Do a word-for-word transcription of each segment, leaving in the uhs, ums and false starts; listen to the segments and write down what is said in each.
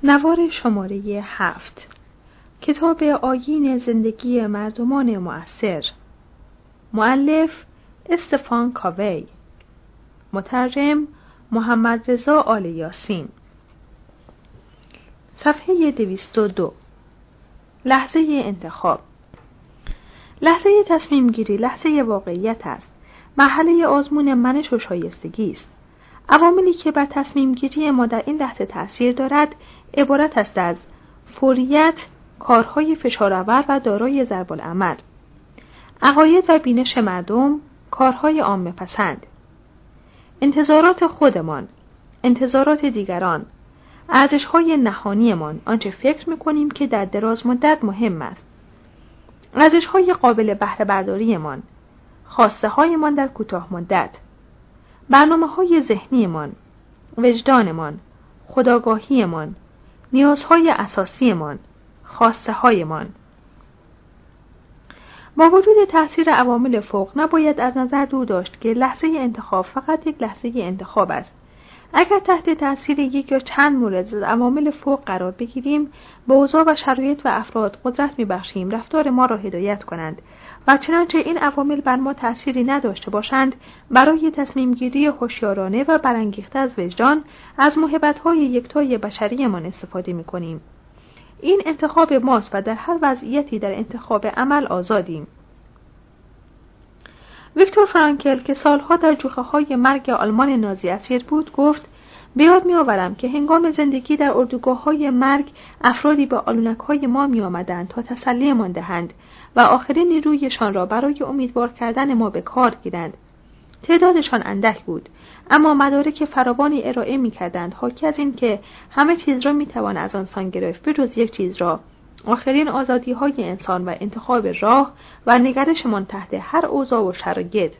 نوار شماره هفت، کتاب آیین زندگی مردمان مؤثر، مؤلف استفان کاوی، مترجم محمد رضا آل یاسین. صفحه دویست و دو. لحظه انتخاب. لحظه تصمیم گیری لحظه واقعیت است. مرحله آزمون منش و شایستگی است. عواملی که بر تصمیم گیری ما در این لحظه تأثیر دارد عبارت است از فوریت، کارهای فشارآور و دارای ضرب العمل، عقاید و بینش مردم، کارهای عامه پسند، انتظارات خودمان، انتظارات دیگران، ارزش‌های نهانیمان، آنچه فکر می‌کنیم که در دراز مدت مهم است، ارزش‌های قابل بهره برداریمان، خواسته‌هایمان در کوتاه مدت، برنامه‌های ذهنیمان، وجدانمان، خودآگاهیمان، نیازهای اساسیمان، خواسته‌هایمان. با وجود تأثیر عوامل فوق نباید از نظر دور داشت که لحظه انتخاب فقط یک لحظه انتخاب است. اگر تحت تأثیر یک یا چند مورد از عوامل فوق قرار بگیریم، به اوضاع و شرایط و افراد قدرت می‌بخشیم رفتار ما را هدایت کنند و چنانچه این عوامل بر ما تأثیری نداشته باشند، برای تصمیم گیری هوشیارانه و برانگیخته از وجدان از موهبت‌های یکتای بشریمان استفاده می‌کنیم. این انتخاب ماست و در هر وضعیتی در انتخاب عمل آزادیم. ویکتور فرانکل که سالها در جوخه‌های مرگ آلمان نازی اسیر بود گفت: به یاد می‌آورم که هنگام زندگی در اردوگاه‌های مرگ افرادی به آلونک‌های ما می‌آمدند تا تسلیمان دهند و آخرین نیرویشان را برای امیدوار کردن ما به کار گیرند. تعدادشان اندک بود، اما مدارک فراوانی ارائه می‌کردند حاکی از این که همه چیز را می‌توان از آن سان گرفت بجز یک چیز را: آخرین آزادی‌های انسان و انتخاب راه و نگرشمان تحت هر اوضاع و شرایط.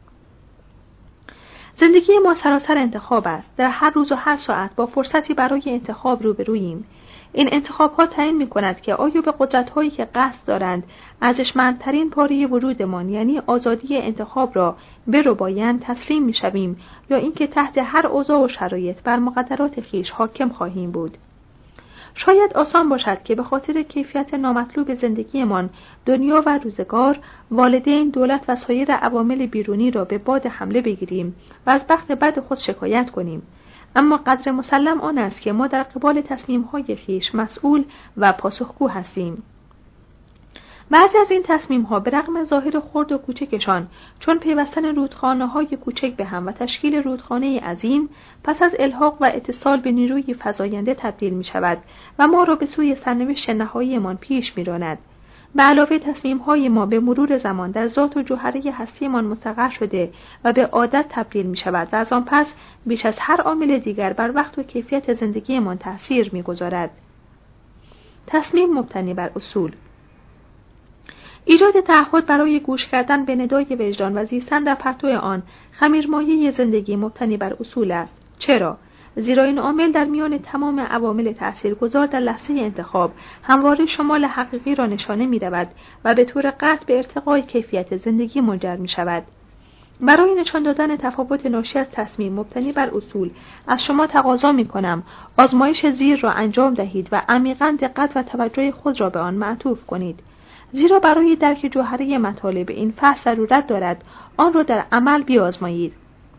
زندگی ما سراسر انتخاب است. در هر روز و هر ساعت با فرصتی برای انتخاب روبروییم. این انتخاب‌ها تعیین می‌کند که آیا به قدرت‌هایی که قصد دارند ارزشمندترین پاره وجودمان یعنی آزادی انتخاب را بربایند تسلیم می‌شویم یا اینکه تحت هر اوضاع و شرایط بر مقدرات خویش حاکم خواهیم بود. شاید آسان باشد که به خاطر کیفیت نامطلوب زندگیمان دنیا و روزگار، والدین، دولت و سایر عوامل بیرونی را به باد حمله بگیریم و از بخت بد خود شکایت کنیم. اما قدر مسلم آن است که ما در قبال تصمیم‌های خویش مسئول و پاسخگو هستیم. بعضی از این تصمیم‌ها به رغم ظاهر خرد و کوچکشان، چون پیوستن رودخانه‌های کوچک به هم و تشکیل رودخانه عظیم، پس از الحاق و اتصال به نیروی فزاینده تبدیل می‌شود و ما را به سوی سرنوشت نهاییمان پیش می‌راند. به علاوه تصمیم‌های ما به مرور زمان در ذات و جوهره هستیمان مستقر شده و به عادت تبدیل می‌شود و از آن پس بیش از هر عامل دیگر بر وقت و کیفیت زندگیمان تأثیر می‌گذارد. تصمیم مبتنی بر اصول. ایجاد تعهد برای گوش کردن به ندای وجدان و زیستن در پرتو آن خمیرمایه زندگی مبتنی بر اصول است. چرا؟ زیرا این عامل در میان تمام عوامل تاثیرگذار در لحظه انتخاب همواره شمال حقیقی را نشانه می‌رود و به طور قطع به ارتقای کیفیت زندگی منجر می‌شود. برای نشان دادن تفاوت ناشی از تصمیم مبتنی بر اصول از شما تقاضا می‌کنم آزمایش زیر را انجام دهید و عمیقاً دقت و توجه خود را به آن معطوف کنید. زیرا برای درک جوهره مطالب این فصل ضرورت دارد آن را در عمل بیازمایید.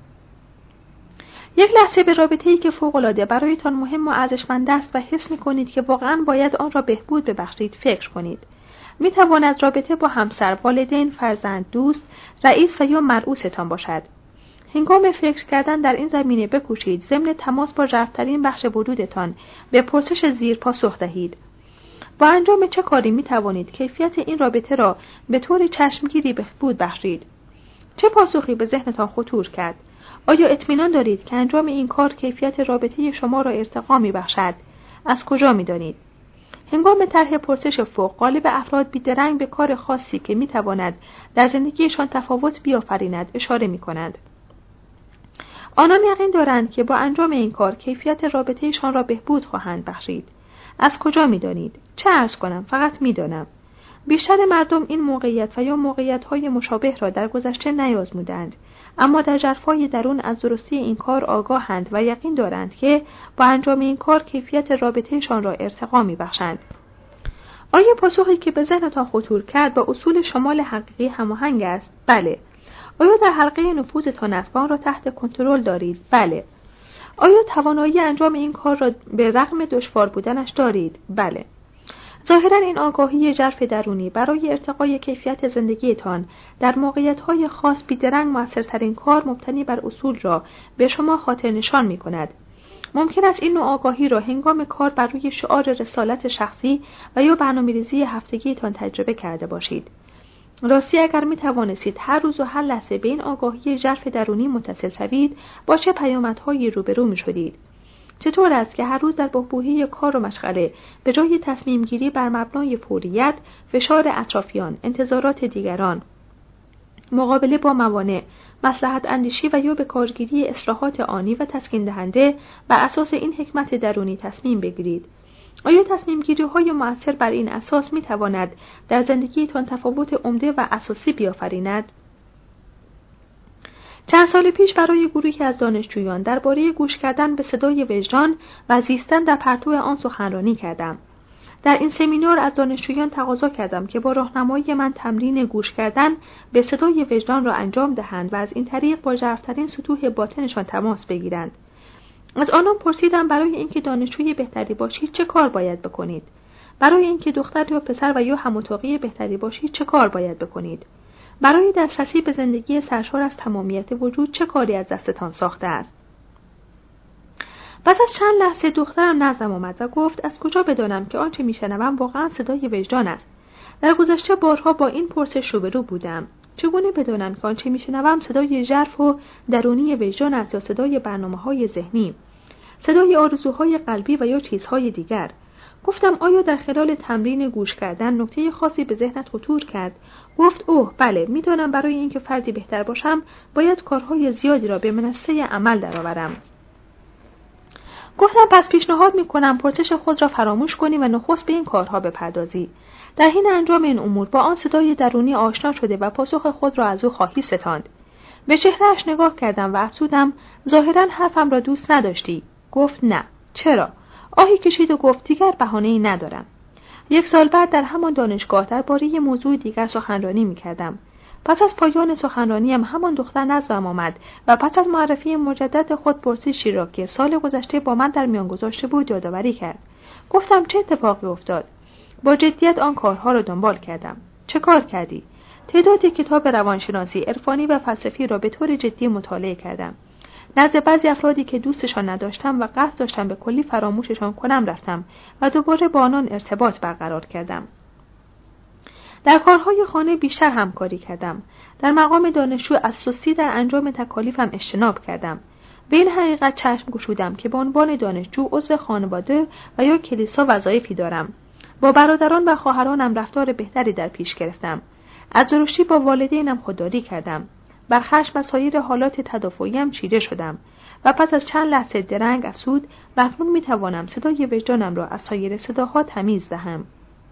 یک لحظه به رابطه‌ای که فوق‌العاده برایتان مهم و ارزشمند است و حس می‌کنید که واقعاً باید آن را بهبود ببخشید فکر کنید. می‌تواند رابطه با همسر، والدین، فرزند، دوست، رئیس و یا مرئوستان باشد. هنگام فکر کردن در این زمینه بکوشید ضمن تماس با ژرف‌ترین بخش وجودتان به پرسش زیر پاسخ دهید: با انجام چه کاری می توانید کیفیت این رابطه را به طور چشمگیری بهبود بخشید؟ چه پاسخی به ذهنتان خطور کرد؟ آیا اطمینان دارید که انجام این کار کیفیت رابطه شما را ارتقا می بخشد؟ از کجا می دانید؟ هنگام طرح پرسش فوق غالب افراد بی‌درنگ به کار خاصی که می تواند در زندگیشان تفاوت بیافریند اشاره می کنند. آنان یقین دارند که با انجام این کار کیفیت رابطهشان را بهبود خواهند بخشید. از کجا می دانید؟ چه عرض کنم؟ فقط می دانم. بیشتر مردم این موقعیت و یا موقعیت‌های مشابه را در گذشته نیازمودند، اما در ژرفای درون از درستی این کار آگاهند و یقین دارند که با انجام این کار کیفیت رابطهشان را ارتقا می‌بخشند. آیا پاسخی که به ذهنتان خطور کرد با اصول شمال حقیقی هماهنگ است؟ بله. آیا در حلقه نفوذتان است و آن را تحت کنترل دارید؟ بله. آیا توانایی انجام این کار را به رغم دشوار بودنش دارید؟ بله. ظاهراً این آگاهی ژرف درونی برای ارتقای کیفیت زندگیتان در موقعیت‌های خاص بی‌درنگ موثرترین کار مبتنی بر اصول را به شما خاطر نشان می‌کند. ممکن است این نوع آگاهی را هنگام کار بر روی شعار رسالت شخصی و یا برنامه‌ریزی هفتگیتان تجربه کرده باشید. راستی اگر می توانستید هر روز و هر لحظه به این آگاهی ژرف درونی متصل شوید، با چه پیامدهایی روبرو می شدید؟ چطور است که هر روز در بحبوحه کار و مشغله به جای تصمیم گیری بر مبنای فوریت، فشار اطرافیان، انتظارات دیگران، مقابله با موانع، مصلحت اندیشی و یا به کارگیری اصلاحات آنی و تسکین دهنده بر اساس این حکمت درونی تصمیم بگیرید؟ آیا تصمیم گیری های مؤثر بر این اساس می تواند در زندگیتان تفاوت عمده و اساسی بیافریند؟ چند سال پیش برای گروهی از دانشجویان درباره گوش کردن به صدای وجدان و زیستن در پرتو آن سخنرانی کردم. در این سمینار از دانشجویان تقاضا کردم که با راهنمایی من تمرین گوش کردن به صدای وجدان را انجام دهند و از این طریق با ژرف‌ترین سطوح باطنشان تماس بگیرند. از آنان پرسیدم برای اینکه دانشجوی بهتری باشید چه کار باید بکنید؟ برای اینکه دختر یا پسر و یا هم‌اتاقی بهتری باشید چه کار باید بکنید؟ برای دسترسی به زندگی سرشار از تمامیت وجود چه کاری از دستتان ساخته است؟ پس از چند لحظه دخترم نزدم آمد و گفت از کجا بدانم که آنچه میشنوم واقعا صدای وجدان است؟ در گذشته بارها با این پرسش روبرو بودم. چگونه بدانم که آنچه میشنوم صدای ژرف و درونی وجدان است یا صدای برنامه‌های ذهنی، صدای آرزوهای قلبی و یا چیزهای دیگر؟ گفتم آیا در خلال تمرین گوش کردن نکته خاصی به ذهنت خطور کرد؟ گفت اوه بله، میدانم برای اینکه فردی بهتر باشم باید کارهای زیادی را به منصه عمل درآورم. گفتم پس پیشنهاد میکنم پرسش خود را فراموش کنی و نخست به این کارها بپردازی. در حین انجام این امور با آن صدای درونی آشنا شده و پاسخ خود را از او خواهی ستاند. به چهرهش نگاه کردم و افسودم ظاهراً حرفم را دوست نداشتی. گفت نه. چرا؟ آهی کشید و گفت دیگر بهانه‌ای ندارم. یک سال بعد در همان دانشگاه درباره موضوع دیگر سخنرانی می‌کردم. پس از پایان سخنرانیم همان دختر نزدم آمد و پس از معرفی مجدد خود پرسشی را که سال گذشته با من در میان گذاشته بود یادآوری کرد. گفتم چه اتفاقی افتاد؟ با جدیت آن کارها را دنبال کردم. چه کار کردی؟ تعداد کتاب روانشناسی، عرفانی و فلسفی را به طور جدی مطالعه کردم. نزد بعضی افرادی که دوستشان نداشتم و قصد داشتم به کلی فراموششان کنم رفتم و دوباره با آنان ارتباط برقرار کردم. در کارهای خانه بیشتر همکاری کردم. در مقام دانشجو از سستی در انجام تکالیفم اجتناب کردم. به این حقیقت چشم گشودم که به عنوان دانشجو عضو خانواده و یا کلیسا وظایفی دارم. با برادران و خواهرانم رفتار بهتری در پیش گرفتم. از درشتی با والدینم خودداری کردم. بر خشم و سایر حالات تدافعیم چیره شدم و پس از چند لحظه درنگ افسود و اکنون میتوانم صدای وجدانم را از سایر صداها تمیز دهم.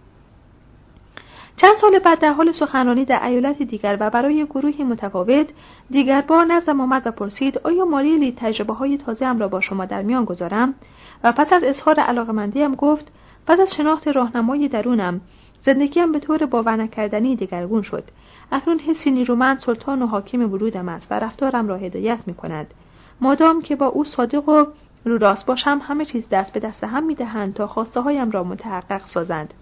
چند سال بعد در حال سخنرانی در ایالت دیگر و برای گروهی متفاوت دیگر بار نزدم آمد و پرسید آیا مایلی تجربه های تازه ام را با شما در میان گذارم؟ و پس از اظهار علاقمندیم گفت پس از شناخت راهنمای درونم زندگیم به طور باور نکردنی دگرگون شد. اکنون حسی نیرومند سلطان و حاکم وجودم است و رفتارم را هدایت می کند. مادام که با او صادق و رو راست باشم همه چیز دست به دست هم می دهند تا خواسته هایم را متحقق سازند.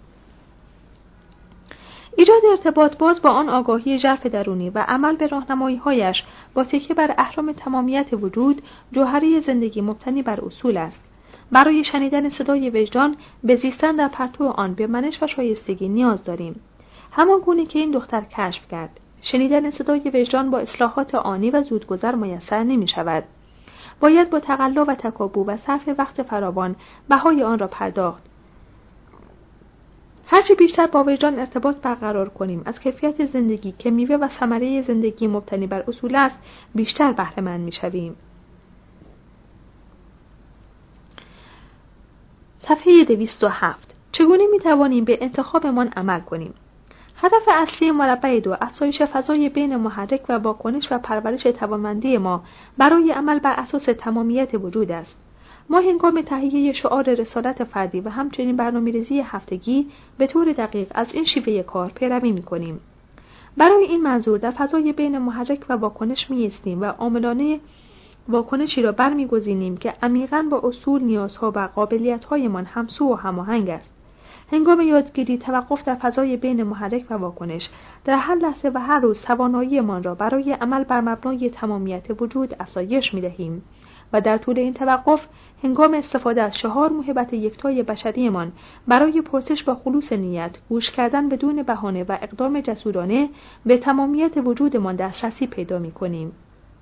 ایجاد ارتباط باز با آن آگاهی ژرف درونی و عمل به راهنمایی‌هایش با تکیه بر اهرم تمامیت وجود جوهره زندگی مبتنی بر اصول است. برای شنیدن صدای وجدان به زیستن در پرتو آن به منش و شایستگی نیاز داریم. همان گونه که این دختر کشف کرد. شنیدن صدای وجدان با اصلاحات آنی و زودگذر میسر نمی شود. باید با تقلا و تکاپو و صرف وقت فراوان بهای آن را پرداخت. هرچی بیشتر با وجدان ارتباط برقرار کنیم از کیفیت زندگی که میوه و ثمره زندگی مبتنی بر اصول است بیشتر بهره مند میشویم. صفحه دویست و هفت. چگونه میتوانیم به انتخابمان عمل کنیم؟ هدف اصلی مربع دو افزایش فضای بین محرک و واکنش و پرورش توانمندی ما برای عمل بر اساس تمامیت وجود است. ما هنگام تهیه شعار رسالت فردی و همچنین برنامه‌ریزی هفتگی به طور دقیق از این شیوه کار پیروی می‌کنیم. برای این منظور در فضای بین محرک و واکنش می‌ایستیم و عاملانه واکنشی را برمی‌گزینیم که عمیقاً با اصول، نیازها و قابلیت‌هایمان همسو و هماهنگ است. هنگام یادگیری توقف در فضای بین محرک و واکنش در هر لحظه و هر روز تواناییمان را برای عمل بر مبنای تمامیت وجود افزایش می‌دهیم و در طول این توقف هنگام استفاده از چهار موهبت یکتای بشریمان برای پرسش با خلوص نیت، گوش کردن بدون بهانه و اقدام جسورانه به تمامیت وجودمان دسترسی پیدا می‌کنیم.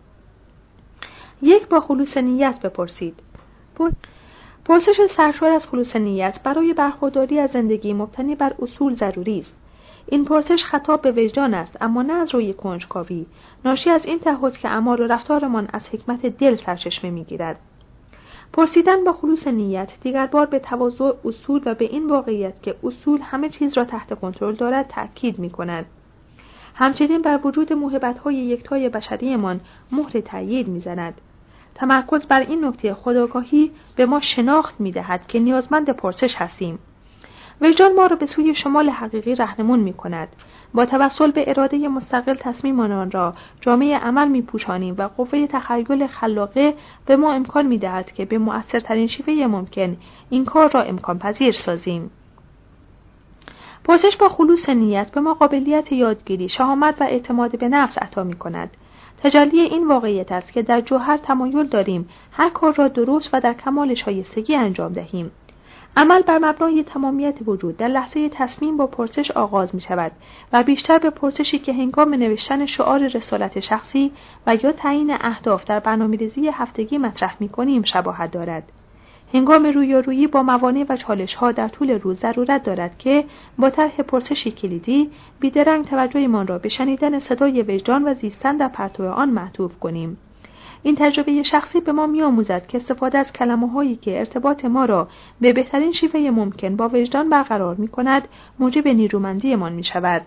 یک، با خلوص نیت بپرسید. پرسش سرشار از خلوص نیت برای برخورداری از زندگی مبتنی بر اصول ضروری است. این پرسش خطاب به وجدان است، اما نه از روی کنجکاوی، ناشی از این تعهد که اعمال و رفتارمان از حکمت دل سرچشمه می‌گیرد. پرسیدن با خلوص نیت دیگر بار به تواضع اصول و به این واقعیت که اصول همه چیز را تحت کنترل دارد تأکید می‌کند. همچنین بر وجود موهبت‌های یکتای بشریمان مهر تأیید می‌زند. تمرکز بر این نکته خودآگاهی به ما شناخت می‌دهد که نیازمند پرسش هستیم. وجدان ما را به سوی شمال حقیقی راهنمون می‌کند. با توسل به اراده مستقل تصمیمان را جامعه عمل می‌پوشانیم و قوه تخیل خلاقه به ما امکان می‌دهد که به مؤثرترین شیوه ممکن این کار را امکان پذیر سازیم. پرسش با خلوص نیت به ما قابلیت یادگیری، شهامت و اعتماد به نفس عطا می‌کند. تجلی این واقعیت است که در جوهر تمایل داریم هر کار را درست و در کمال شایستگی انجام دهیم. عمل بر مبنای تمامیت وجود در لحظه تصمیم با پرسش آغاز می شود و بیشتر به پرسشی که هنگام نوشتن شعار رسالت شخصی و یا تعیین اهداف در برنامه‌ریزی هفتگی مطرح می کنیم شباهت دارد. هنگام رویارویی با موانع و چالش‌ها در طول روز ضرورت دارد که با طرح پرسشی کلیدی بیدرنگ توجهمان را به شنیدن صدای وجدان و زیستن در پرتو آن معطوف کنیم. این تجربه شخصی به ما می‌آموزد که استفاده از کلمه‌هایی که ارتباط ما را به بهترین شیوه ممکن با وجدان برقرار می‌کند موجب نیرومندیمان می‌شود.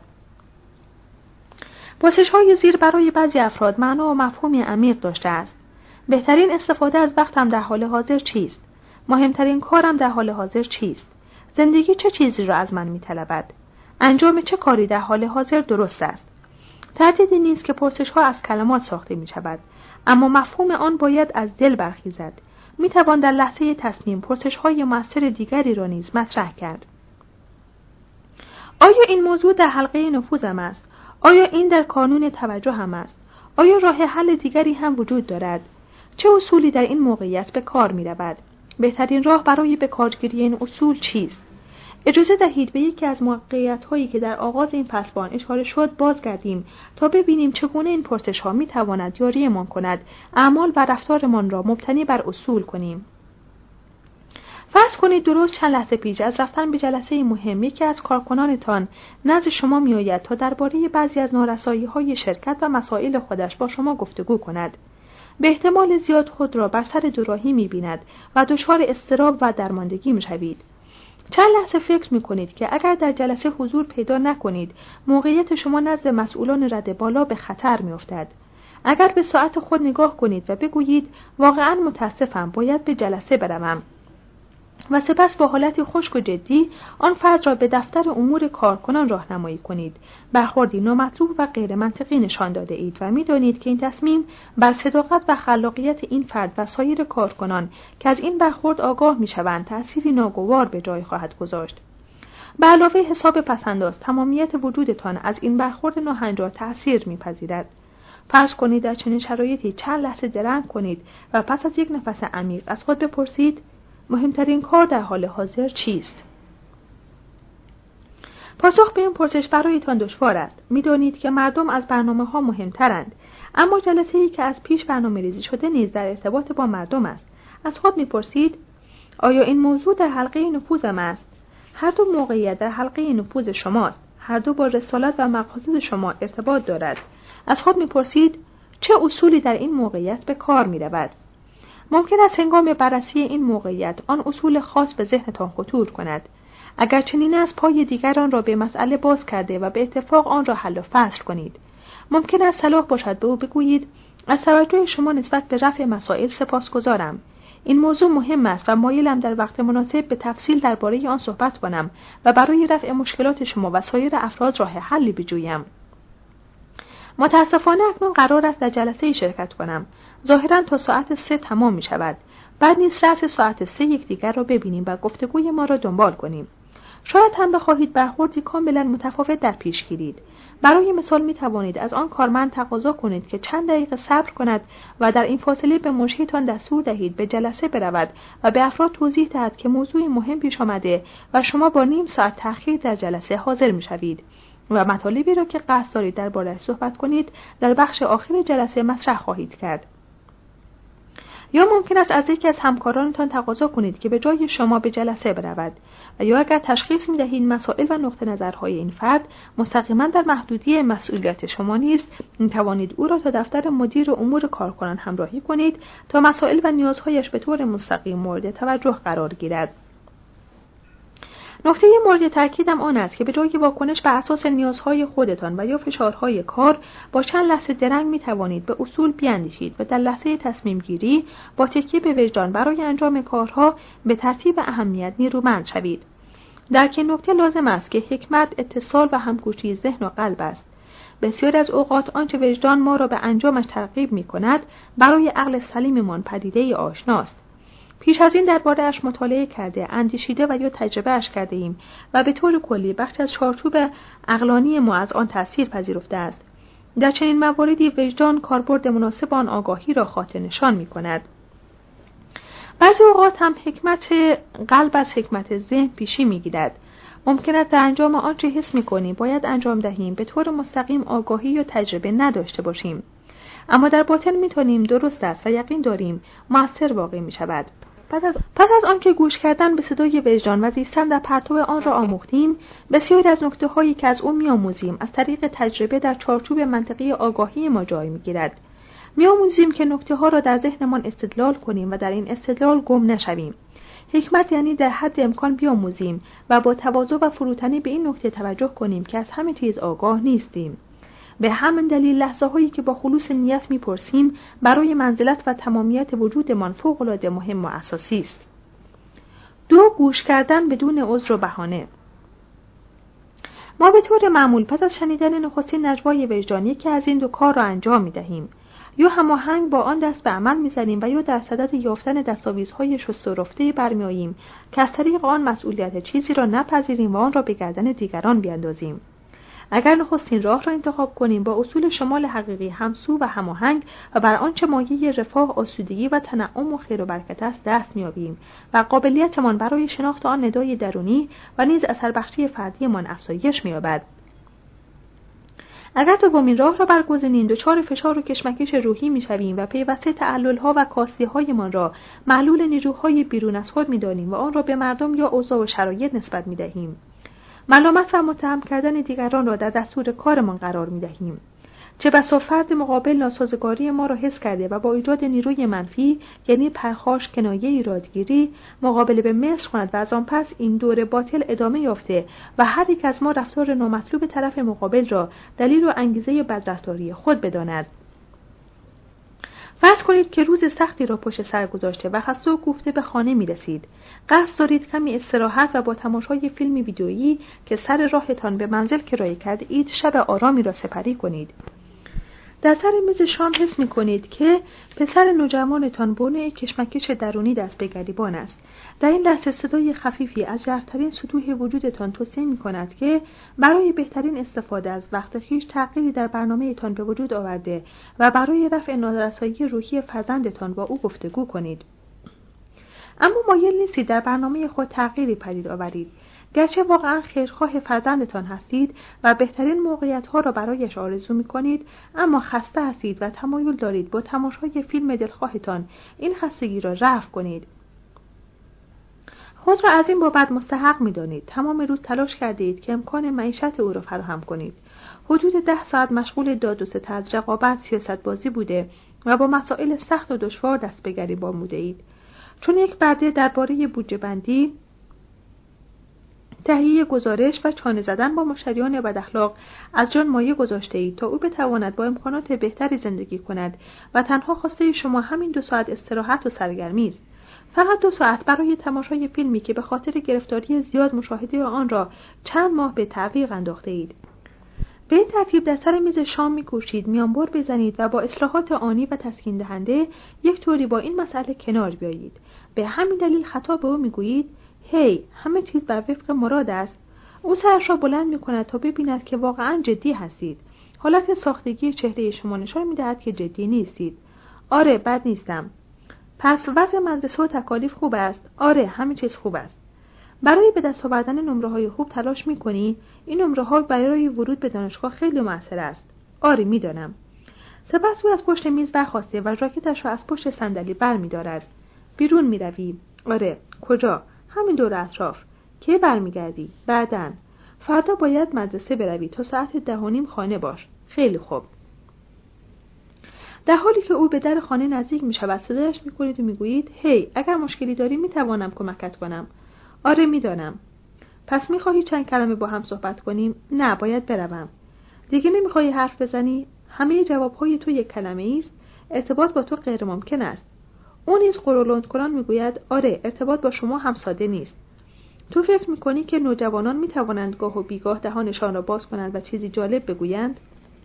پرسش‌های زیر برای بعضی افراد معنا و مفهومی عمیق داشته است. بهترین استفاده از وقتم در حال حاضر چیست؟ مهمترین کارم در حال حاضر چیست؟ زندگی چه چیزی را از من می‌طلبد؟ انجام چه کاری در حال حاضر درست است؟ تردیدی نیست که پرسش‌ها از کلمات ساخته می‌شود، اما مفهوم آن باید از دل برخیزد. می‌توان در لحظه تصمیم پرسش‌های مؤثر دیگری را نیز مطرح کرد. آیا این موضوع در حلقه نفوذم است؟ آیا این در کانون توجه هم است؟ آیا راه حل دیگری هم وجود دارد؟ چه اصولی در این موقعیت به کار می‌رود؟ بهترین راه برای به کارگیری این اصول چیست؟ اجازه دهید به یکی از موقعیت‌هایی که در آغاز این پسبان اشاره شد بازگردیم تا ببینیم چگونه این پرسش‌ها می‌تواند یاریمان کند اعمال و رفتارمان را مبتنی بر اصول کنیم. فرض کنید درست چند لحظه پیش از رفتن به جلسه مهم یکی از کارکنانتان نزد شما می‌آید تا درباره بعضی از نارسایی‌های شرکت و مسائل خودش با شما گفتگو کند. به احتمال زیاد خود را بر سر دوراهی می‌بیند و دچار اضطراب و درماندگی می‌شوید. چند لحظه فکر می‌کنید که اگر در جلسه حضور پیدا نکنید، موقعیت شما نزد مسئولان رده بالا به خطر می‌افتد. اگر به ساعت خود نگاه کنید و بگویید واقعاً متاسفم باید به جلسه بروم و سپس با حالتی خشک و جدی آن فرد را به دفتر امور کارکنان راهنمایی کنید، برخوردی نامطلوب و غیر منطقی نشان داده اید و می‌دانید که این تصمیم بر صداقت و خلاقیت این فرد و سایر کارکنان که از این برخورد آگاه می‌شوند تأثیری ناگوار به جای خواهد گذاشت. به علاوه حساب پس‌انداز تمامیت وجودتان از این برخورد ناهنجار تأثیر می‌پذیرد. فرض کنید در چنین شرایطی چند لحظه درنگ کنید و پس از یک نفس عمیق از خود بپرسید مهمترین کار در حال حاضر چیست؟ پاسخ به این پرسش برایتان دشوار است. می‌دانید که مردم از برنامه‌ها مهمترند، اما جلسه‌ای که از پیش برنامه‌ریزی شده نیز در ارتباط با مردم است. از خود می‌پرسید آیا این موضوع در حلقه نفوذم است؟ هر دو موقعیت در حلقه نفوذ شماست. هر دو با رسالت و مقاصد شما ارتباط دارد. از خود می‌پرسید چه اصولی در این موقعیت به کار می‌رود؟ ممکن است هنگام بررسی این موقعیت آن اصول خاص به ذهنتان خطور کند. اگر چنین است پای دیگران را به مسئله باز کرده و به اتفاق آن را حل و فصل کنید. ممکن است صلاح باشد به او بگویید از توجه شما نسبت به رفع مسائل سپاسگزارم. این موضوع مهم است و مایلم در وقت مناسب به تفصیل درباره آن صحبت کنم و برای رفع مشکلات شما و سایر افراد راه حلی بجویم. متاسفانه اکنون قرار است در جلسه شرکت کنم. ظاهراً تا ساعت سه تمام می شود. بعد نیز رأس ساعت سه یکدیگر را ببینیم و گفتگوی ما را دنبال کنیم. شاید هم بخواهید برخوردی کاملا متفاوت در پیش گیرید. برای مثال می توانید از آن کارمند تقاضا کنید که چند دقیقه صبر کند و در این فاصله به مشریتان دستور دهید به جلسه برود و به افراد توضیح دهد که موضوع مهم پیش آمده و شما با نیم ساعت تأخیر در جلسه حاضر می شوید و مطالبی را که قصد دارید درباره‌اش صحبت کنید در بخش آخر جلسه مطرح خواهید کرد. یا ممکن است از یکی از همکارانتان تقاضا کنید که به جای شما به جلسه برود و یا اگر تشخیص می‌دهید مسائل و نقطه نظرهای این فرد مستقیما در محدودیت مسئولیت شما نیست، می‌توانید او را تا دفتر مدیر امور کارکنان همراهی کنید تا مسائل و نیازهایش به طور مستقیم مورد توجه قرار گیرد. نکته مورد تأکیدم آن است که به جای واکنش بر اساس نیازهای خودتان و یا فشارهای کار با چند لحظه درنگ می توانید به اصول بیاندیشید و در لحظه تصمیم گیری با تکیه به وجدان برای انجام کارها به ترتیب اهمیت نیرومند شوید. در این نکته لازم است که حکمت، اتصال و همگوشی ذهن و قلب است. بسیار از اوقات آنچه وجدان ما را به انجامش ترغیب می کند برای عقل سلیممان پدیده آشناست. پیش از این درباره اش مطالعه کرده، اندیشیده و یا تجربه اش کرده ایم و به طور کلی بخش از چارچوب عقلانی ما از آن تأثیر پذیرفته است. در چنین مواردی وجدان کاربرد مناسب آن آگاهی را خاطر نشان می کند. بعضی اوقات هم حکمت قلب از حکمت ذهن پیشی می گیرد. ممکن است در انجام آنچه حس می کنیم باید انجام دهیم به طور مستقیم آگاهی یا تجربه نداشته باشیم. اما در باطن می توانیم درست است و یقین داریم مؤثر واقع می شود. پس از, پس از آنکه گوش کردن به صدای وجدان و زیستن در پرتو آن را آموختیم، بسیاری از نکته هایی که از او می‌آموزیم از طریق تجربه در چارچوب منطقی آگاهی ما جای می‌گیرد. می‌آموزیم که نکته ها را در ذهنمان استدلال کنیم و در این استدلال گم نشویم. حکمت یعنی در حد امکان بیاموزیم و با تواضع و فروتنی به این نکته توجه کنیم که از همه چیز آگاه نیستیم. به همین دلیل لحظه هایی که با خلوص نیت میپرسیم برای منزلت و تمامیت وجودمان فوق‌العاده مهم و اساسی است. دو، گوش کردن بدون عذر و بهانه. ما به طور معمول پس از شنیدن نخستین نجوای وجدانی که از این دو کار را انجام میدهیم، یا هماهنگ با آن دست به عمل میزنیم و یا در صدد یافتن دستاویزهای شسته و رفته برمیاییم که از طریق آن مسئولیت چیزی را نپذیریم و آن را به گردن دیگران بیاندازیم. اگر نخستین راه را انتخاب کنیم با اصول شمال حقیقی همسو و هماهنگ و بر آنچه مایه رفاه، آسودگی و تنعم و خیر و برکت است دست می‌یابیم و قابلیتمان برای شناخت آن ندای درونی و نیز اثر بخشی فردیمان افزایش می‌یابد. اگر دومین راه را برگزینیم دچار فشار و کشمکش روحی می‌شویم و پیوسته تعلل‌ها و کاستی‌هایمان را معلول نیروهای بیرون از خود می‌دانیم و آن را به مردم یا اوضاع و شرایط نسبت می‌دهیم. ملامت و متهم کردن دیگران را در دستور کارمان قرار می‌دهیم. چه بسا فرد مقابل ناسازگاری ما را حس کرده و با ایجاد نیروی منفی یعنی پرخاش، کنایه، ایرادگیری مقابله به مصر کند و از آن پس این دور باطل ادامه یافته و هر یک از ما رفتار نامطلوب طرف مقابل را دلیل و انگیزه بدرفتاری خود بداند. فرض کنید که روز سختی را پشت سر گذاشته و خسته و کوفته به خانه می رسید. قصد دارید کمی استراحت و با تماشای فیلمی ویدیویی که سر راهتان به منزل کرایه کرده اید شب آرامی را سپری کنید. در سر میز شام حس می کنید که پسر نوجوانتان بونه کشمکش درونی دست به گریبان است. در این لحظه صدای خفیفی از ژرفترین سطوح وجودتان توصیه می کند که برای بهترین استفاده از وقت خویش تغییری در برنامه‌تان به وجود آورده و برای رفع نارسایی روحی فرزندتان با او گفتگو کنید. اما مایل نیستید در برنامه خود تغییری پدید آورید. گرچه واقعا خیرخواه فرزندتان هستید و بهترین موقعیت‌ها را برایش آرزو می‌کنید، اما خسته هستید و تمایل دارید با تماشای فیلم دلخواهتان این خستگی را رفع کنید. خود را از این بابت مستحق می‌دانید. تمام روز تلاش کردید که امکان معیشت او را فراهم کنید. حدود ده ساعت مشغول داد و ستد، رقابت، سیاست بازی بوده و با مسائل سخت و دشوار دست به گریبان بوده اید. چون یک برده درباره بودجه بندی، تهیه گزارش و چانه زدن با مشتریان بداخلاق از جان مایه گذاشته اید تا او بتواند با امکانات بهتری زندگی کند و تنها خواسته شما همین دو ساعت استراحت و سرگرمی است. فقط دو ساعت برای تماشای فیلمی که به خاطر گرفتاری زیاد مشاهده آن را چند ماه به تعویق انداخته اید. به این ترتیب در سر میز شام می‌کوشید میانبر بزنید و با اصلاحات آنی و تسکین دهنده یک طوری با این مسئله کنار بیایید. به همین دلیل خطا به او میگویید: هی، همه چیز بر وفق مراد است. او سرش را بلند می‌کند تا ببیند که واقعاً جدی هستید. حالت ساختگی چهره شما نشان می‌دهد که جدی نیستید. آره، بد نیستم. پس وضع مدرسه و تکالیف خوب است؟ آره، همه چیز خوب است. برای به دست آوردن نمره‌های خوب تلاش می‌کنی؟ این نمره‌ها برای ورود به دانشگاه خیلی مؤثر است. آره، می‌دانم. سپس او از پشت میز برخاسته و ژاکتش را از پشت صندلی برمی‌دارد. بیرون می‌روی؟ آره. کجا؟ همین دور اطراف. کی برمیگردی؟ بعداً. فردا باید مدرسه بروی. تا ساعت ده و نیم خانه باش. خیلی خوب. در حالی که او به در خانه نزدیک می‌شود صدایش می‌کنید و می‌گویید: هی، اگر مشکلی داری می‌توانم کمکت کنم. آره، می‌دانم. پس می‌خواهی چند کلمه با هم صحبت کنیم؟ نه، باید بروم. دیگه نمی‌خواهی حرف بزنی؟ همه جواب‌های تو یک کلمه است. ارتباط با تو غیر ممکن است. او نیز قرولند کنان میگوید: آره، ارتباط با شما هم ساده نیست. تو فکر میکنی که نوجوانان میتوانند گاه و بیگاه دهانشان را باز کنند و چیزی جالب بگویند؟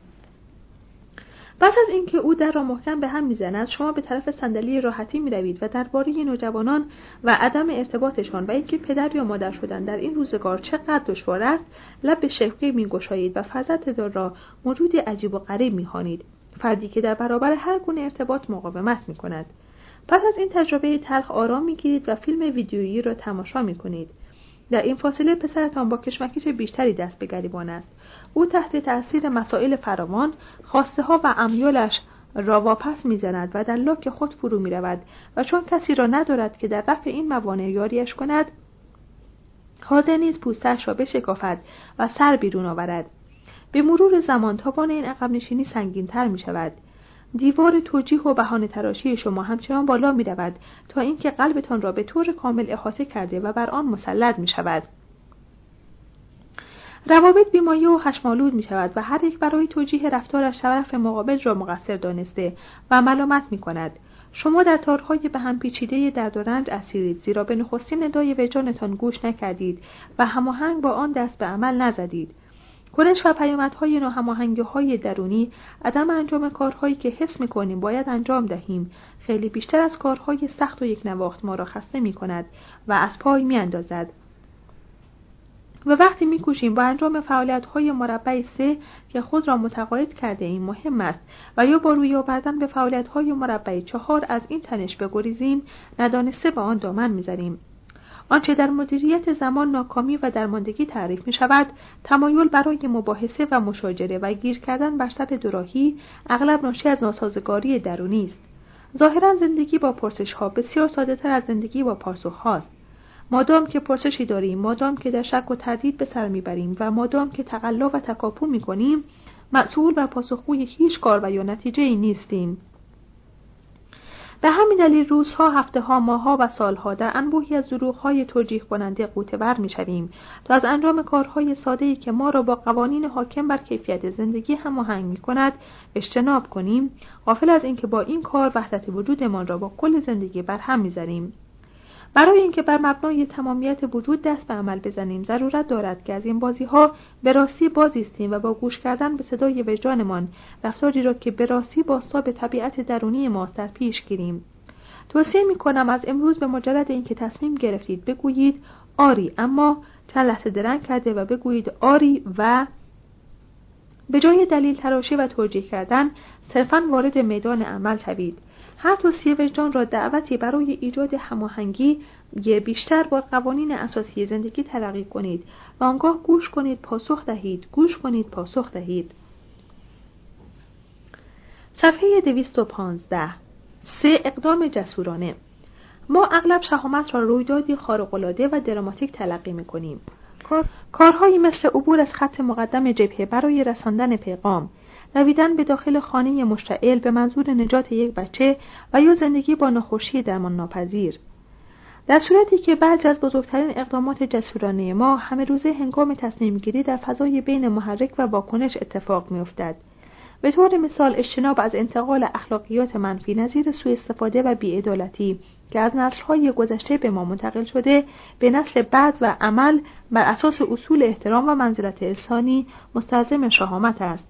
پس از اینکه او در را محکم به هم میزند، شما به طرف صندلی راحتی میروید و درباره نوجوانان و عدم ارتباطشان و اینکه پدر یا مادر شدن در این روزگار چقدر دشوار است لب به شوقی میگشایید و فرزندتان را موجودی عجیب و غریب میخوانید، فردی که در برابر هر گونه ارتباط مقاومت میکند. پس از این تجربه تلخ آرام میگیرید و فیلم ویدیویی را تماشا میکنید. در این فاصله پسرتان با کشمکش بیشتری دست به گریبان است. او تحت تأثیر مسائل فراوان خواسته ها و امیالش را واپس میزند و در لاک خود فرو میرود و چون کسی را ندارد که در رفع این موانع یاریش کند، حاضر نیست پوستش را بشکافد و سر بیرون آورد. به مرور زمان توان این عقب نشینی سنگین‌تر میشود. دیوار توجیه و بهانه تراشی شما همچنان بالا می رود تا اینکه قلبتان را به طور کامل احاطه کرده و بر آن مسلط می شود. روابط بیمایه و خشم‌آلود می شود و هر یک برای توجیه رفتارش طرف مقابل را مقصر دانسته و ملامت می کند. شما در تارهای به هم پیچیده درد و رنج اسیرید، زیرا به نخستین ندای وجدانتان گوش نکردید و هماهنگ با آن دست به عمل نزدید. کنش و پیامدهای ناهماهنگی‌های درونی، عدم انجام کارهایی که حس می‌کنیم باید انجام دهیم، خیلی بیشتر از کارهای سخت و یک نواخت ما را خسته می‌کند و از پای می‌اندازد. و وقتی می‌کوشیم با انجام فعالیت‌های مربع سه که خود را متقاعد کرده ایم مهم است و یا با روی آوردن به فعالیت‌های مربع چهار از این تنش بگریزیم، ندانسته به آن دامن می‌زنیم. آنچه در مدیریت زمان ناکامی و درماندگی تعریف می شود، تمایل برای مباحثه و مشاجره و گیر کردن بر سر دوراهی اغلب ناشی از ناسازگاری درونی است. ظاهراً زندگی با پرسش ها بسیار ساده تر از زندگی با پاسخ هاست. مادام که پرسشی داریم، مادام که در شک و تردید به سر میبریم و مادام که تقلا و تکاپو می کنیم، مسئول و پاسخگوی هیچ کار و یا نتیجه ای نیستیم. به همین دلیل روزها، هفته‌ها، ماه‌ها و سالها در انبوهی از دروغ‌های توجیه کننده غوطه‌ور می‌شویم تا از انجام کارهای ساده‌ای که ما را با قوانین حاکم بر کیفیت زندگی هماهنگ می‌کند اجتناب کنیم، غافل از اینکه با این کار وحدت وجودمان را با کل زندگی برهم می‌زنیم. برای اینکه بر مبنای تمامیت وجود دست به عمل بزنیم، ضرورت دارد که از این بازی‌ها به راستی بازایستیم و با گوش کردن به صدای وجدانمان رفتاری را که به راستی بازتاب طبیعت درونی ماست در پیش گیریم. توصیه می‌کنم از امروز به مجرد اینکه تصمیم گرفتید بگویید آری، اما چند لحظه درنگ کرده و بگویید آری و به جای دلیل تراشی و توجیه کردن صرفاً وارد میدان عمل شوید. هر توصیه وجدان را دعوتی برای ایجاد هماهنگی بیشتر با قوانین اساسی زندگی تلقی کنید و آنگاه گوش کنید پاسخ دهید، گوش کنید پاسخ دهید. صفحه دویست و پانزده. سه اقدام جسورانه. ما اغلب شهامت را رویدادی خارق‌العاده و دراماتیک تلقی می‌کنیم. کار... کارهایی مثل عبور از خط مقدم جبهه برای رساندن پیغام، دویدن به داخل خانه مشتعل به منظور نجات یک بچه و یا زندگی با ناخوشی درمان ناپذیر. در صورتی که بعضی از بزرگترین اقدامات جسورانه ما همه روزه هنگام تصمیم گیری در فضای بین محرک و واکنش اتفاق می‌افتد. به طور مثال اجتناب از انتقال اخلاقیات منفی نظیر سوء استفاده و بی‌عدالتی که از نسل‌های گذشته به ما منتقل شده به نسل بعد و عمل بر اساس اصول احترام و منزلت انسانی مستلزم شهامت است.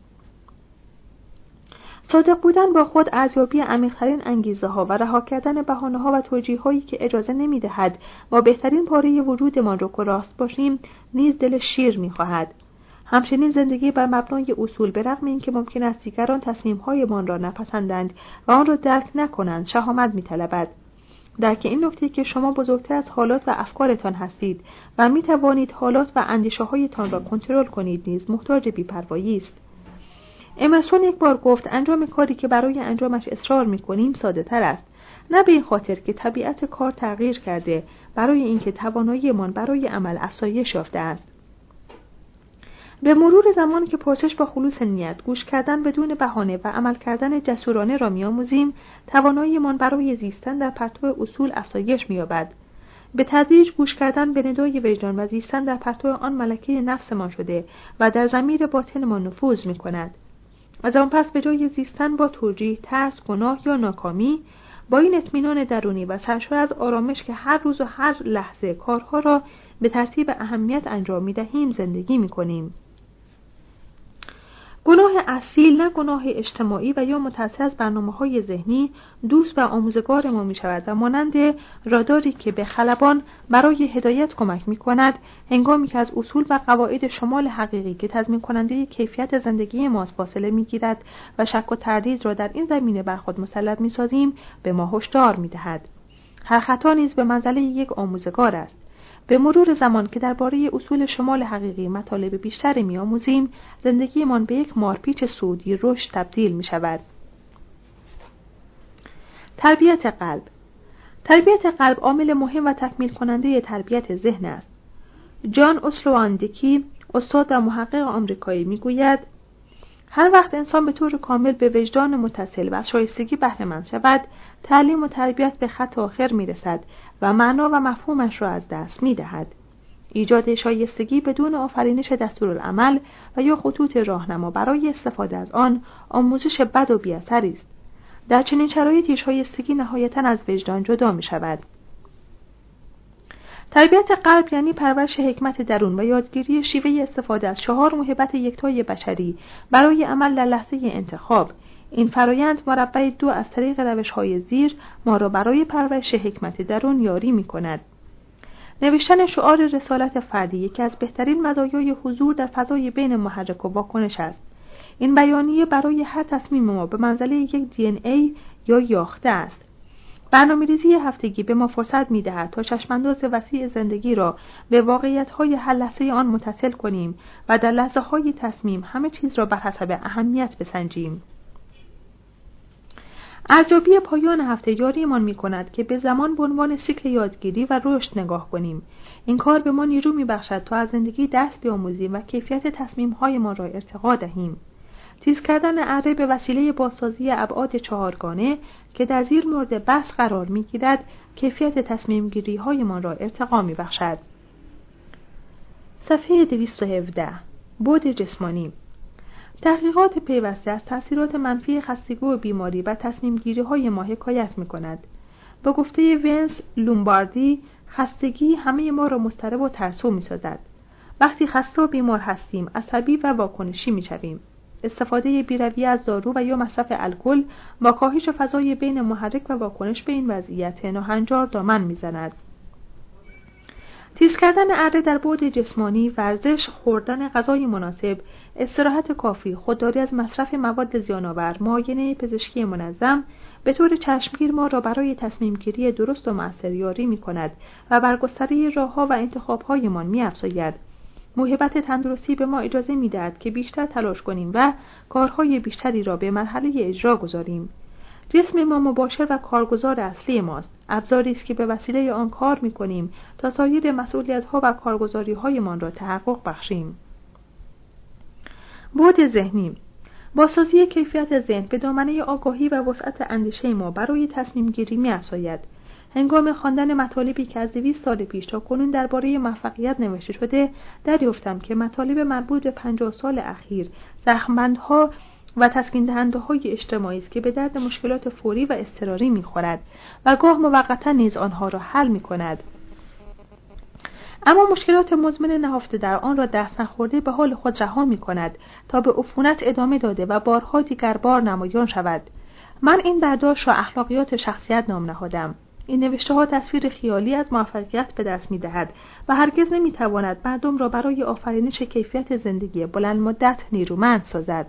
صادق بودن با خود، ارزیابی عمیق‌ترین انگیزه‌ها و رها کردن بهانه‌ها و توجیه‌هایی که اجازه نمی‌دهد با بهترین پاره وجودمان رو راست باشیم، نیز دل شیر می‌خواهد. همچنین زندگی بر مبنای اصول، به رغم اینکه ممکن است دیگران تصمیم‌هایمان را نپسندند و آن را درک نکنند، شهامت می‌طلبد. درک این نکته که شما بزرگتر از حالات و افکارتان هستید و می‌توانید حالات و اندیشه‌هایتان را کنترل کنید نیز محتاج بی‌پروایی است. امرسون یک بار گفت انجام کاری که برای انجامش اصرار می‌کنیم ساده‌تر است، نه به این خاطر که طبیعت کار تغییر کرده، برای اینکه تواناییمان برای عمل افزایش یافته است. به مرور زمان که پرسش با خلوص نیت، گوش کردن بدون بهانه و عمل کردن جسورانه را می‌آموزیم، تواناییمان برای زیستن در پرتو اصول افزایش می‌یابد. به تدریج گوش کردن به ندای وجدان و زیستن در پرتو آن ملکه نفسمان شده و در ضمیر باطنمان نفوذ می‌کند. از آن پس به جای زیستن با توجیه، ترس، گناه یا ناکامی، با این اطمینان درونی و سرشار از آرامش که هر روز و هر لحظه کارها را به ترتیب اهمیت انجام می‌دهیم زندگی می‌کنیم. گناه اصیل، نه گناه اجتماعی و یا متأثر از برنامه‌های ذهنی، دوست و آموزگار ما می‌شود و مانند راداری که به خلبان برای هدایت کمک می‌کند، هنگامی که از اصول و قواعد شمال حقیقی که تضمین کننده کیفیت زندگی ماست فاصله می‌گیرد و شک و تردید را در این زمینه بر خود مسلط می‌سازیم، به ما هشدار می‌دهد. هر خطا نیز به منزله یک آموزگار است. به مرور زمان که درباره اصول شمال حقیقی مطالب بیشتری می‌آموزیم، زندگیمان به یک مارپیچ سعودی رشد تبدیل می‌شود. تربیت قلب. تربیت قلب عامل مهم و تکمیل کننده تربیت ذهن است. جان اسلواندیکی، استاد و محقق آمریکایی، می‌گوید هر وقت انسان به طور کامل به وجدان متصل و از شایستگی بهره‌مند شود، تعلیم و تربیت به خط آخر می‌رسد و معنا و مفهومش را از دست می‌دهد. ایجاد شایستگی بدون آفرینش دستورالعمل و یا خطوط راهنما برای استفاده از آن، آموزش بد و بی‌اثری است. در چنین شرایطی شایستگی نهایتاً از وجدان جدا می‌شود. تربیت قلب یعنی پرورش حکمت درون و یادگیری شیوه استفاده از چهار موهبت یکتای بشری برای عمل در لحظه انتخاب. این فرایند مربع دو از طریق روش‌های زیر ما را برای پرورش حکمت درون یاری می‌کند. نوشتن شعار رسالت فردی یکی از بهترین مزایای حضور در فضای بین محرک و واکنش است. این بیانیه برای هر تصمیم ما به منزله یک دی ان ای یا یاخته است. برنامه‌ریزی هفتگی به ما فرصت می‌دهد تا چشم‌انداز وسیع زندگی را به واقعیت‌های هر لحظه آن متصل کنیم و در لحظه‌های تصمیم همه چیز را بر حسب اهمیت بسنجیم. ارزیابی پایان هفته یاریمان می‌کند که به زمان به عنوان سیکل یادگیری و رشد نگاه کنیم. این کار به ما نیرو می‌بخشد تا از زندگی دست بیاموزیم و کیفیت تصمیم‌هایمان را ارتقا دهیم. تیز کردن اره به وسیله بازسازی ابعاد چهارگانه که در زیر مورد بحث قرار می‌گیرد، کیفیت تصمیم‌گیری‌هایمان را ارتقا می‌بخشد. صفحه دویست و هفده. بعد جسمانی. تحقیقات پیوسته از تأثیرات منفی خستگی و بیماری بر تصمیم‌گیری‌های ما حکایت می‌کند. با گفته ونس لومباردی، خستگی همه ما را مضطرب و ترسو می‌سازد. وقتی خسته و بیمار هستیم، عصبی و واکنشی می‌شویم. استفاده بی‌رویه از دارو و یا مصرف الکل با کاهش فضای بین محرک و واکنش به این وضعیت ناهنجار دامن می‌زند. تیز کردن اره در بعد جسمانی، ورزش، خوردن غذای مناسب، استراحت کافی، خودداری از مصرف مواد زیان‌آور، معاینه پزشکی منظم به طور چشمگیر ما را برای تصمیم‌گیری درست و مؤثر یاری می‌کند و برگستری راه‌ها و انتخاب‌هایمان می‌افزاید. موهبت تندرستی به ما اجازه می‌دهد که بیشتر تلاش کنیم و کارهای بیشتری را به مرحله اجرا گذاریم. جسم ما مباشر و کارگزار اصلی ماست، ابزاری است که به وسیله آن کار می‌کنیم تا سایر مسئولیت‌ها و کارگزاری‌هایمان را تحقق بخشیم. بعد ذهنی، بازسازی کیفیت ذهن به دامنه آگاهی و وسعت اندیشه ما برای تصمیم گیری می‌افزاید. هنگام خواندن مطالبی که از دویست سال پیش تا کنون درباره موفقیت نوشته شده، دریافتم که مطالب مربوط به پنجاه سال اخیر زخم‌بندها و تسکین دهنده‌های اجتماعی است که به درد مشکلات فوری و اضطراری می‌خورد و گاه موقتا نیز آنها را حل می‌کند. اما مشکلات مزمن نهفته در آن را دست نخورده به حال خود رها می‌کند تا به عفونت ادامه داده و بارها دیگر بار نمایان شود. من این برداشت را اخلاقیات شخصیت نام نهادم. این نوشته‌ها تصویر خیالی از موفقیت به دست می‌دهد و هرگز نمی‌تواند مردم را برای آفرینش کیفیت زندگی بلند مدت نیرومند سازد.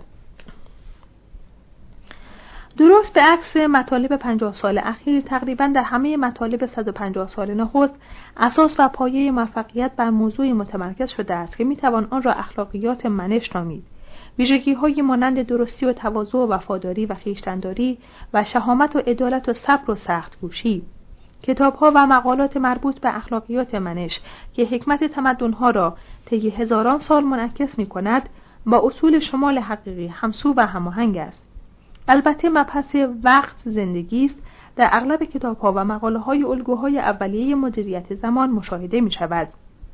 درست به عکس مطالب پنجاه سال اخیر، تقریباً در همه مطالب صد و پنجاه سال نخست اساس و پایه موفقیت بر موضوعی متمرکز شده است که میتوان آن را اخلاقیات منش نامید. ویژگی‌های مانند درستی و تواضع و وفاداری و خویشتن‌داری و شهامت و عدالت و صبر و سخت‌کوشی. کتاب‌ها و مقالات مربوط به اخلاقیات منش که حکمت تمدن‌ها را طی هزاران سال منعکس می‌کند، با اصول شمال حقیقی همسو و هماهنگ است. البته مبحث وقت زندگی است در اغلب کتاب‌ها و مقاله‌های الگوهای اولیه مدیریت زمان مشاهده می‌شود.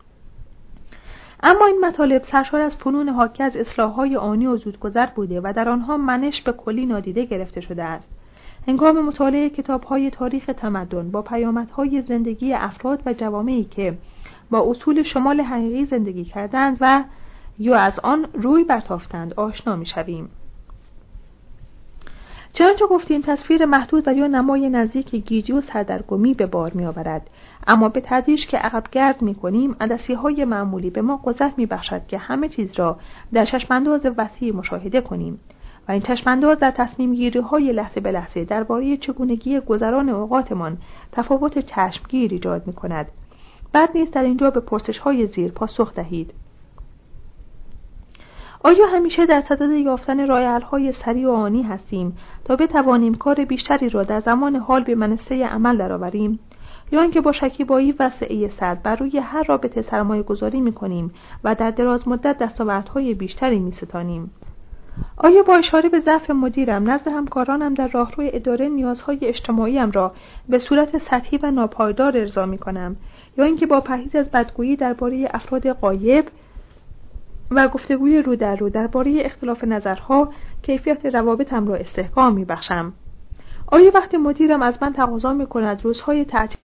اما این مطالب سرشار از فنون حاکی از اصلاح‌های آنی و زودگذر بوده و در آنها منش به کلی نادیده گرفته شده است. هنگام مطالعه کتاب‌های تاریخ تمدن با پیامدهای زندگی افراد و جوامعی که با اصول شمال حقیقی زندگی کردند و یا از آن روی برتافتند آشنا می‌شویم. چنانچه گفتیم تصویر محدود و یا نمای نزدیک گیجی و سردرگمی به بار می آورد، اما به تدریج که عقب گرد می کنیم عدسی‌های معمولی به ما قدرت می بخشد که همه چیز را در چشمانداز وسیع مشاهده کنیم و این چشمانداز در تصمیم گیری های لحظه به لحظه درباره چگونگی گذران اوقاتمان تفاوت چشمگیر ایجاد می کند. بد نیست در اینجا به پرسش های زیر پاسخ دهید. آیا همیشه در صدد یافتن راه حل‌های سریع و آنی هستیم تا بتوانیم کار بیشتری را در زمان حال به منصه عمل درآوریم، یا اینکه با شکیبایی و سعی صدر بر روی هر رابطه سرمایه گذاری می‌کنیم و در دراز مدت دستاوردهای بیشتری می‌ستانیم؟ آیا با اشاره به ضعف مدیرم نزد همکارانم در راهروی اداره نیازهای اجتماعیم را به صورت سطحی و ناپایدار ارضا می‌کنم، یا اینکه با پرهیز از بدگویی درباره افراد غایب و گفتگوی رو در رو درباره اختلاف نظرها کیفیت روابطم را استحکام می‌بخشم؟ آیا وقتی مدیرم از من تقاضا می‌کند روزهای تعطیل